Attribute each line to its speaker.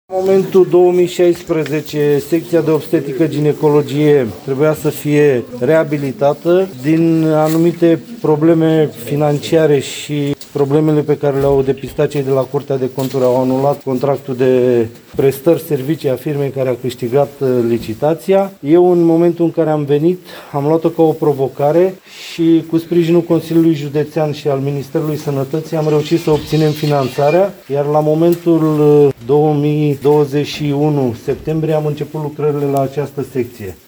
Speaker 1: În momentul 2016, secția de obstetrică ginecologie trebuia să fie reabilitată din anumite probleme financiare și problemele pe care le-au depistat cei de la Curtea de Conturi. Au anulat contractul de prestări servicii a firmei care a câștigat licitația. Eu, în momentul în care am venit, am luat-o ca o provocare și cu sprijinul Consiliului Județean și al Ministerului Sănătății am reușit să obținem finanțarea, iar la momentul 2021 septembrie am început lucrările la această secție.